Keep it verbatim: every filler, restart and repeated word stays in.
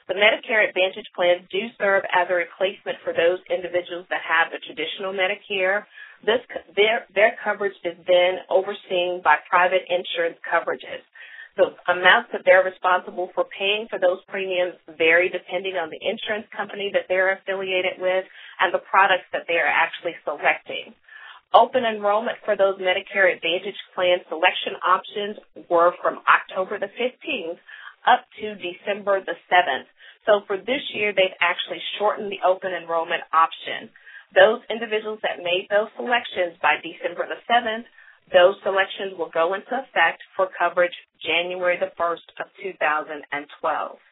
The Medicare Advantage plans do serve as a replacement for those individuals that have the traditional Medicare. This, their, their coverage is then overseen by private insurance coverages. The amounts that they're responsible for paying for those premiums vary depending on the insurance company that they're affiliated with and the products that they are actually selecting. Open enrollment for those Medicare Advantage plan selection options were from October the fifteenth up to December the seventh. So for this year, they've actually shortened the open enrollment option. Those individuals that made those selections by December the seventh, those selections will go into effect for coverage January the first of two thousand twelve.